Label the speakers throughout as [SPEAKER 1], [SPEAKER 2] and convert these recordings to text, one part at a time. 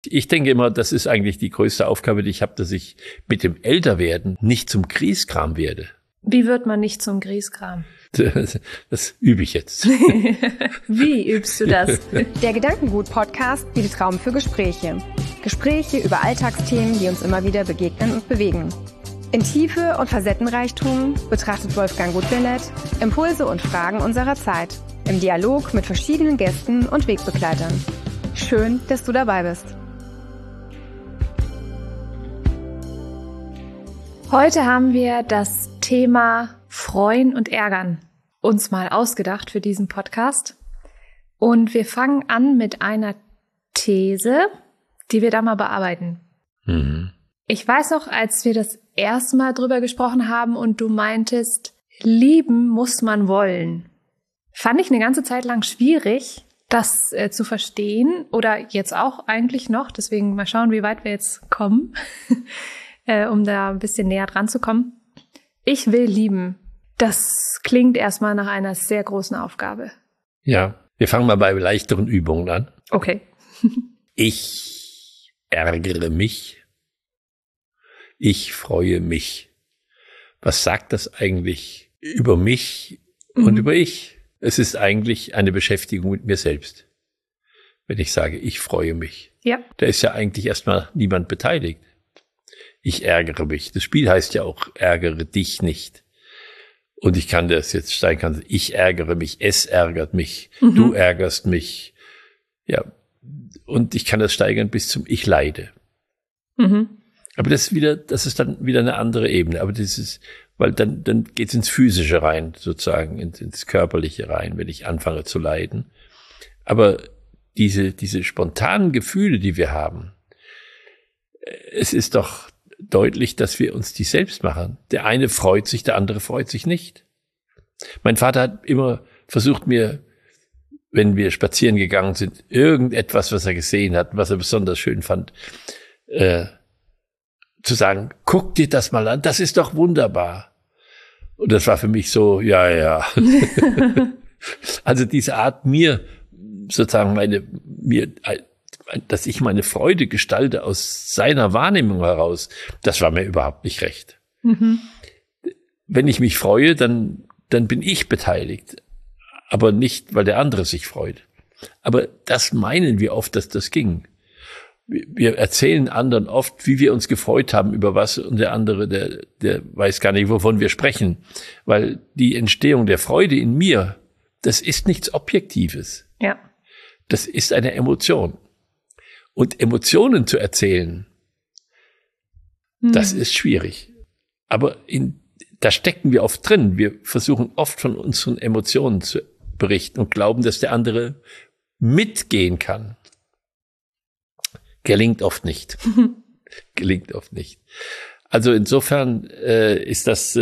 [SPEAKER 1] Ich denke immer, das ist eigentlich die größte Aufgabe, die ich habe, dass ich mit dem Älterwerden nicht zum Grieskram werde.
[SPEAKER 2] Wie wird man nicht zum Grieskram?
[SPEAKER 1] Das übe ich jetzt.
[SPEAKER 2] Wie übst du das?
[SPEAKER 3] Der Gedankengut-Podcast bietet Raum für Gespräche. Gespräche über Alltagsthemen, die uns immer wieder begegnen und bewegen. In Tiefe und Facettenreichtum betrachtet Wolfgang Gutbillett Impulse und Fragen unserer Zeit. Im Dialog mit verschiedenen Gästen und Wegbegleitern. Schön, dass du dabei bist.
[SPEAKER 2] Heute haben wir das Thema Freuen und Ärgern uns mal ausgedacht für diesen Podcast. Und wir fangen an mit einer These, die wir da mal bearbeiten. Ich weiß noch, als wir das erste Mal drüber gesprochen haben und du meintest, lieben muss man wollen. Fand ich eine ganze Zeit lang schwierig, das zu verstehen oder jetzt auch eigentlich noch. Deswegen mal schauen, wie weit wir jetzt kommen, um da ein bisschen näher dran zu kommen. Ich will lieben. Das klingt erstmal nach einer sehr großen Aufgabe.
[SPEAKER 1] Ja, wir fangen mal bei leichteren Übungen an.
[SPEAKER 2] Okay.
[SPEAKER 1] Ich ärgere mich. Ich freue mich. Was sagt das eigentlich über mich und über ich? Es ist eigentlich eine Beschäftigung mit mir selbst. Wenn ich sage, ich freue mich.
[SPEAKER 2] Ja.
[SPEAKER 1] Da ist ja eigentlich erstmal niemand beteiligt. Ich ärgere mich. Das Spiel heißt ja auch, ärgere dich nicht. Und ich kann das jetzt steigern. Ich ärgere mich, es ärgert mich, du ärgerst mich. Ja. Und ich kann das steigern bis zum Ich leide. Aber das ist dann wieder eine andere Ebene. Aber das ist, weil dann geht's ins Physische rein, sozusagen, ins Körperliche rein, wenn ich anfange zu leiden. Aber diese spontanen Gefühle, die wir haben, es ist doch deutlich, dass wir uns die selbst machen. Der eine freut sich, der andere freut sich nicht. Mein Vater hat immer versucht, mir, wenn wir spazieren gegangen sind, irgendetwas, was er gesehen hat, was er besonders schön fand, zu sagen, guck dir das mal an, das ist doch wunderbar. Und das war für mich so, ja. Also diese Art, mir sozusagen dass ich meine Freude gestalte aus seiner Wahrnehmung heraus, das war mir überhaupt nicht recht. Wenn ich mich freue, dann bin ich beteiligt, aber nicht, weil der andere sich freut. Aber das meinen wir oft, dass das ging. Wir erzählen anderen oft, wie wir uns gefreut haben über was, und der andere, der weiß gar nicht, wovon wir sprechen. Weil die Entstehung der Freude in mir, das ist nichts Objektives.
[SPEAKER 2] Ja.
[SPEAKER 1] Das ist eine Emotion. Und Emotionen zu erzählen, das ist schwierig. Aber da stecken wir oft drin. Wir versuchen oft von unseren Emotionen zu berichten und glauben, dass der andere mitgehen kann. Gelingt oft nicht. Also insofern ist das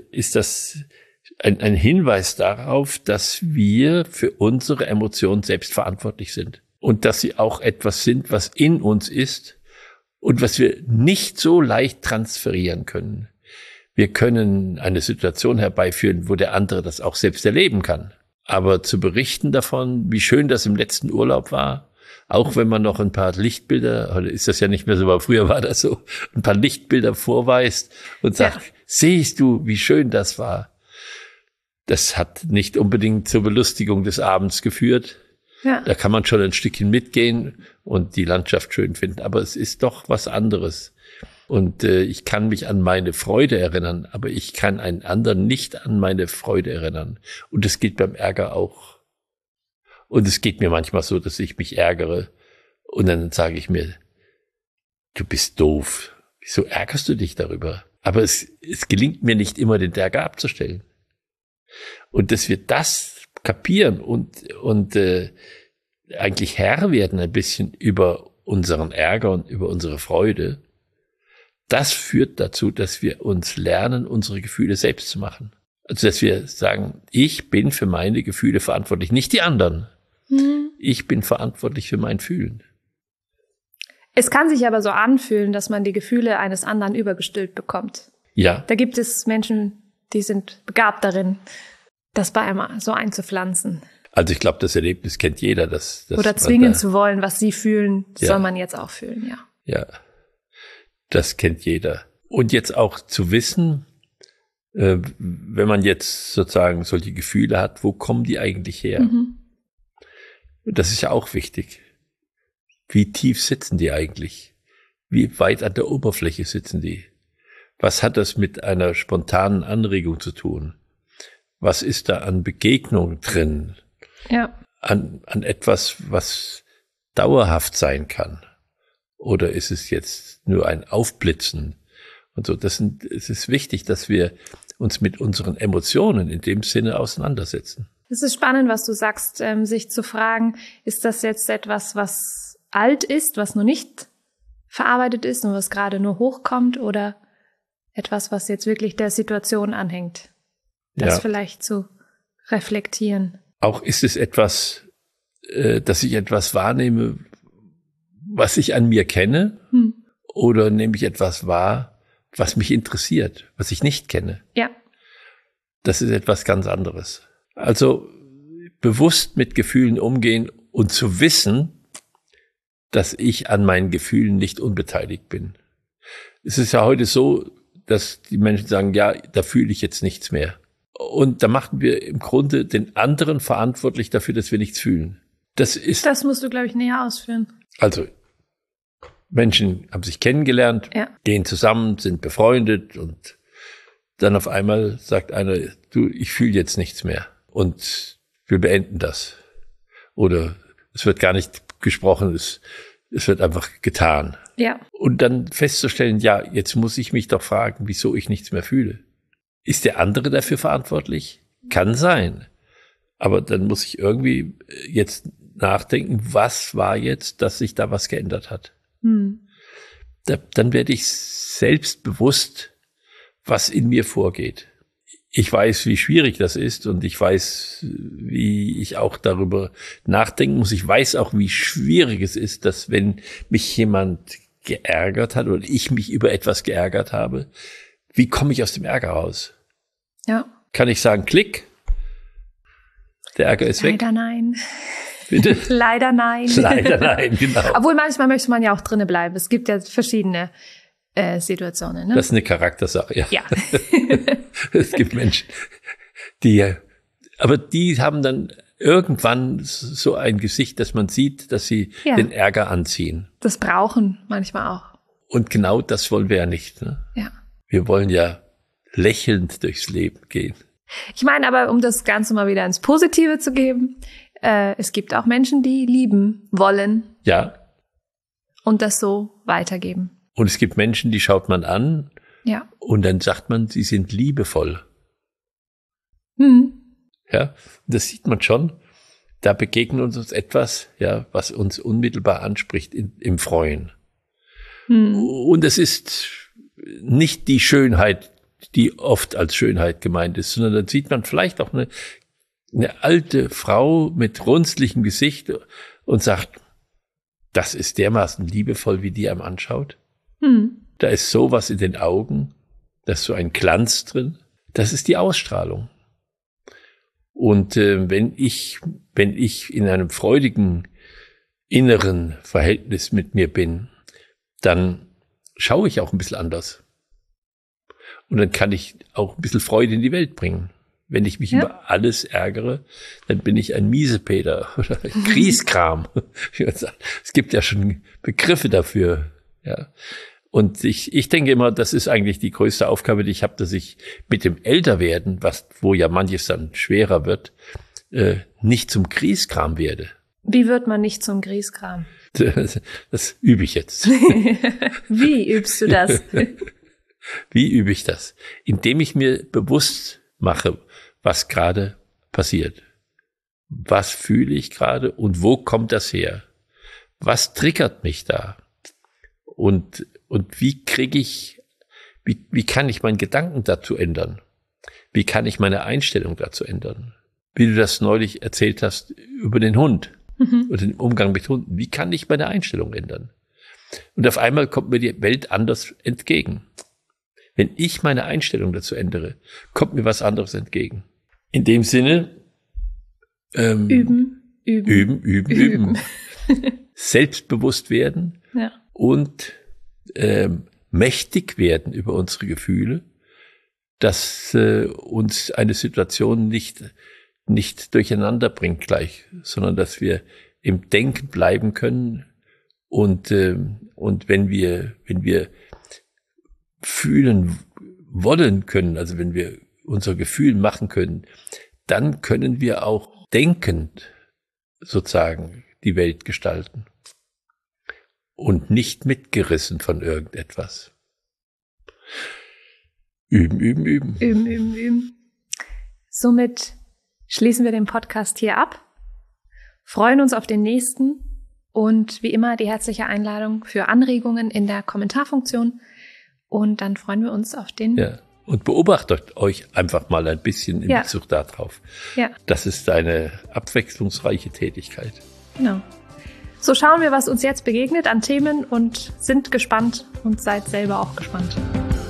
[SPEAKER 1] ein Hinweis darauf, dass wir für unsere Emotionen selbst verantwortlich sind. Und dass sie auch etwas sind, was in uns ist und was wir nicht so leicht transferieren können. Wir können eine Situation herbeiführen, wo der andere das auch selbst erleben kann. Aber zu berichten davon, wie schön das im letzten Urlaub war, auch wenn man noch ein paar Lichtbilder, heute ist das ja nicht mehr so, aber früher war das so, ein paar Lichtbilder vorweist und sagt, siehst du, wie schön das war. Das hat nicht unbedingt zur Belustigung des Abends geführt. Ja. Da kann man schon ein Stückchen mitgehen und die Landschaft schön finden, aber es ist doch was anderes. Und ich kann mich an meine Freude erinnern, aber ich kann einen anderen nicht an meine Freude erinnern. Und das geht beim Ärger auch. Und es geht mir manchmal so, dass ich mich ärgere und dann sage ich mir, du bist doof. Wieso ärgerst du dich darüber? Aber es gelingt mir nicht immer, den Ärger abzustellen. Und dass wir das kapieren und eigentlich Herr werden ein bisschen über unseren Ärger und über unsere Freude, das führt dazu, dass wir uns lernen, unsere Gefühle selbst zu machen. Also dass wir sagen, ich bin für meine Gefühle verantwortlich, nicht die anderen. Ich bin verantwortlich für mein Fühlen.
[SPEAKER 2] Es kann sich aber so anfühlen, dass man die Gefühle eines anderen übergestülpt bekommt.
[SPEAKER 1] Ja.
[SPEAKER 2] Da gibt es Menschen, die sind begabt darin, das bei einem so einzupflanzen.
[SPEAKER 1] Also ich glaube, das Erlebnis kennt jeder.
[SPEAKER 2] Oder zwingen zu wollen, was sie fühlen, soll man jetzt auch fühlen, ja.
[SPEAKER 1] Ja, das kennt jeder. Und jetzt auch zu wissen, wenn man jetzt sozusagen solche Gefühle hat, wo kommen die eigentlich her? Mhm. Das ist ja auch wichtig. Wie tief sitzen die eigentlich? Wie weit an der Oberfläche sitzen die? Was hat das mit einer spontanen Anregung zu tun? Was ist da an Begegnung drin?
[SPEAKER 2] Ja.
[SPEAKER 1] An etwas, was dauerhaft sein kann? Oder ist es jetzt nur ein Aufblitzen? Und so, es ist wichtig, dass wir uns mit unseren Emotionen in dem Sinne auseinandersetzen.
[SPEAKER 2] Es ist spannend, was du sagst, sich zu fragen, ist das jetzt etwas, was alt ist, was noch nicht verarbeitet ist und was gerade nur hochkommt, oder etwas, was jetzt wirklich der Situation anhängt? Das vielleicht zu reflektieren.
[SPEAKER 1] Auch ist es etwas, dass ich etwas wahrnehme, was ich an mir kenne, oder nehme ich etwas wahr, was mich interessiert, was ich nicht kenne.
[SPEAKER 2] Ja.
[SPEAKER 1] Das ist etwas ganz anderes. Also bewusst mit Gefühlen umgehen und zu wissen, dass ich an meinen Gefühlen nicht unbeteiligt bin. Es ist ja heute so, dass die Menschen sagen, ja, da fühle ich jetzt nichts mehr. Und da machen wir im Grunde den anderen verantwortlich dafür, dass wir nichts fühlen. Das
[SPEAKER 2] musst du, glaube ich, näher ausführen.
[SPEAKER 1] Also Menschen haben sich kennengelernt, gehen zusammen, sind befreundet und dann auf einmal sagt einer, du, ich fühle jetzt nichts mehr und wir beenden das. Oder es wird gar nicht gesprochen, es wird einfach getan.
[SPEAKER 2] Ja.
[SPEAKER 1] Und dann festzustellen, ja, jetzt muss ich mich doch fragen, wieso ich nichts mehr fühle. Ist der andere dafür verantwortlich? Kann sein. Aber dann muss ich irgendwie jetzt nachdenken, was war jetzt, dass sich da was geändert hat. Dann werde ich selbstbewusst, was in mir vorgeht. Ich weiß, wie schwierig das ist und ich weiß, wie ich auch darüber nachdenken muss. Ich weiß auch, wie schwierig es ist, dass wenn mich jemand geärgert hat oder ich mich über etwas geärgert habe, wie komme ich aus dem Ärger raus?
[SPEAKER 2] Ja.
[SPEAKER 1] Kann ich sagen, klick, der Ärger ist weg?
[SPEAKER 2] Leider nein.
[SPEAKER 1] Bitte?
[SPEAKER 2] Leider nein.
[SPEAKER 1] Leider nein, genau.
[SPEAKER 2] Obwohl manchmal möchte man ja auch drinnen bleiben. Es gibt ja verschiedene Situationen. Ne?
[SPEAKER 1] Das ist eine Charaktersache, ja.
[SPEAKER 2] Ja.
[SPEAKER 1] Es gibt Menschen, aber die haben dann irgendwann so ein Gesicht, dass man sieht, dass sie den Ärger anziehen.
[SPEAKER 2] Das brauchen manchmal auch.
[SPEAKER 1] Und genau das wollen wir ja nicht. Ne?
[SPEAKER 2] Ja.
[SPEAKER 1] Wir wollen ja lächelnd durchs Leben gehen.
[SPEAKER 2] Ich meine aber, um das Ganze mal wieder ins Positive zu geben, es gibt auch Menschen, die lieben wollen.
[SPEAKER 1] Ja.
[SPEAKER 2] Und das so weitergeben.
[SPEAKER 1] Und es gibt Menschen, die schaut man an.
[SPEAKER 2] Ja.
[SPEAKER 1] Und dann sagt man, sie sind liebevoll. Ja, das sieht man schon. Da begegnet uns etwas, ja, was uns unmittelbar anspricht im Freuen. Und es ist nicht die Schönheit, die oft als Schönheit gemeint ist, sondern dann sieht man vielleicht auch eine alte Frau mit runzligem Gesicht und sagt, das ist dermaßen liebevoll, wie die einem anschaut. Da ist sowas in den Augen, da ist so ein Glanz drin. Das ist die Ausstrahlung. Und wenn ich in einem freudigen inneren Verhältnis mit mir bin, dann schaue ich auch ein bisschen anders. Und dann kann ich auch ein bisschen Freude in die Welt bringen. Wenn ich mich über alles ärgere, dann bin ich ein Miesepeter oder ein Grieskram. Es gibt ja schon Begriffe dafür. Ja. Und ich denke immer, das ist eigentlich die größte Aufgabe, die ich habe, dass ich mit dem Älterwerden, wo ja manches dann schwerer wird, nicht zum Grieskram werde.
[SPEAKER 2] Wie wird man nicht zum Grieskram?
[SPEAKER 1] Das übe ich jetzt.
[SPEAKER 2] Wie übst du das?
[SPEAKER 1] Wie übe ich das? Indem ich mir bewusst mache, was gerade passiert. Was fühle ich gerade und wo kommt das her? Was triggert mich da? Und wie kann ich meinen Gedanken dazu ändern? Wie kann ich meine Einstellung dazu ändern? Wie du das neulich erzählt hast über den Hund oder den Umgang mit Hunden. Wie kann ich meine Einstellung ändern? Und auf einmal kommt mir die Welt anders entgegen. Wenn ich meine Einstellung dazu ändere, kommt mir was anderes entgegen. In dem Sinne,
[SPEAKER 2] Üben.
[SPEAKER 1] Selbstbewusst werden und mächtig werden über unsere Gefühle, dass uns eine Situation nicht durcheinander bringt gleich, sondern dass wir im Denken bleiben können und wenn wir fühlen wollen können, also wenn wir unser Gefühl machen können, dann können wir auch denkend sozusagen die Welt gestalten und nicht mitgerissen von irgendetwas. Üben.
[SPEAKER 2] Somit schließen wir den Podcast hier ab, freuen uns auf den nächsten und wie immer die herzliche Einladung für Anregungen in der Kommentarfunktion und dann freuen wir uns auf den...
[SPEAKER 1] Ja. Und beobachtet euch einfach mal ein bisschen in Bezug darauf.
[SPEAKER 2] Ja.
[SPEAKER 1] Das ist eine abwechslungsreiche Tätigkeit.
[SPEAKER 2] Genau. So schauen wir, was uns jetzt begegnet an Themen und sind gespannt und seid selber auch gespannt.